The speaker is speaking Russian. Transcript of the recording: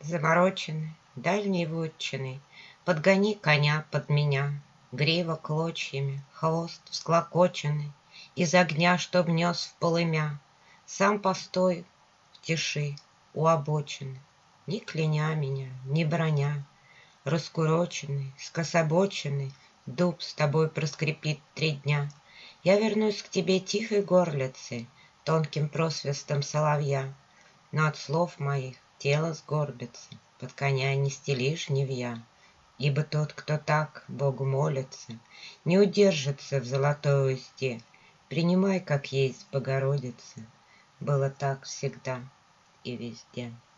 Заморочены дальней вотчиной, подгони коня под меня, грива клочьями, хвост всклокоченный, из огня, чтоб нес в полымя. Сам постой в тиши у обочины, ни кляня меня, ни броня. Раскуроченный, скособоченный, дуб с тобой проскрипит 3 дня. Я вернусь к тебе тихой горлицей, тонким просвистом соловья. Но от слов моих тело сгорбится, под коня не стели жнивья. Ибо тот, кто так Богу молится, не удержится в золотой узде. Принимай, как есть, Богородица, было так всегда и везде.